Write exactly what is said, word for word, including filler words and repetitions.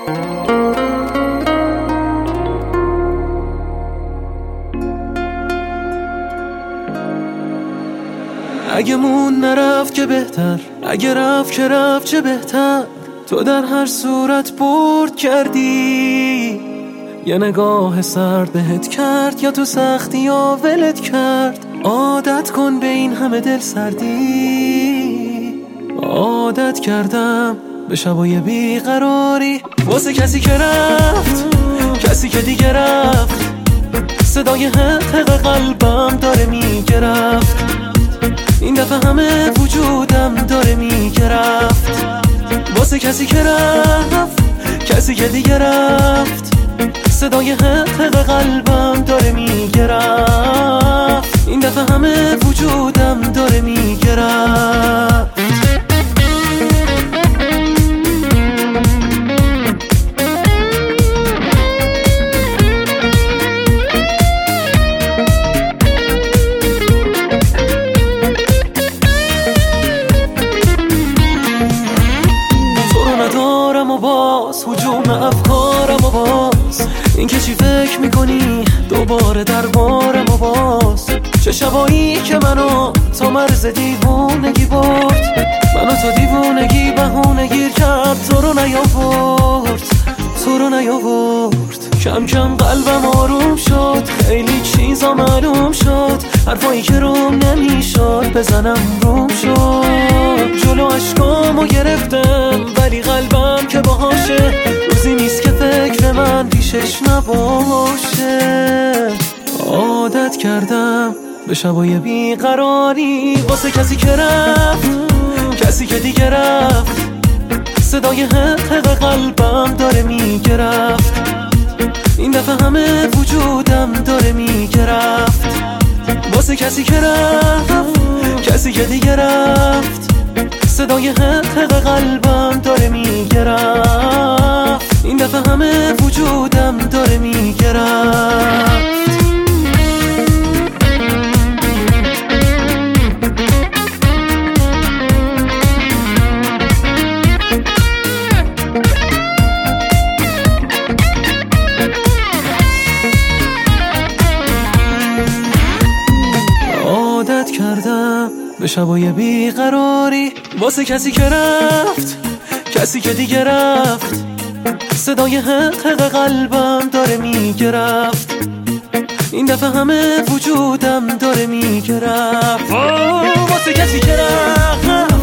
اگه مون نرفت که بهتر، اگه رفت که رفت چه بهتر. تو در هر صورت برد کردی، یه نگاه سرد بهت کرد، یا تو سختی یا ولت کرد. عادت کن به این همه دل سردی. عادت کردم به شبای بیقراری، واسه کسی که رفت، کسی که دیگه رفت. صدای حق قلبم داره میگرفت، این دفعه همه وجودم داره میگرفت. واسه کسی که رفت، کسی که دیگه رفت. صدای حق قلبم داره میگرفت، این دفعه همه وجودم داره میگرفت. و باز هجوم افکارم و باز این که چی فکر میکنی دوباره دربارم و باز. چه شبایی که منو تا مرز دیوونگی برد، منو تا دیوونگی بهونه گیر کرد. تو رو نیاورد، تو رو نیاورد. کم کم قلبم آروم شد، خیلی چیزا معلوم شد. حرفایی که روم نمیشد بزنم روم شد. جلو عشقامو گرفتم ولی قلبم که باهاشه. روزی نیست که فکر من پیشش نباشه. عادت کردم به شبای بیقراری، واسه کسی که رفت، کسی که دیگه رفت. صدای حق قلبم داره میگرفت، این دفعه همه وجودم داره میگرفت. واسه کسی که رفت، کسی که دیگه رفت. صدای حق قلبم داره میگرفت، این دفعه همه وجودم داره میگرفت. عادت کردم به شبای بیقراری، واسه کسی که رفت، کسی که دیگه رفت. صدای حق قلبم داره میگرفت، این دفعه همه وجودم داره میگرفت. واسه کسی که رفت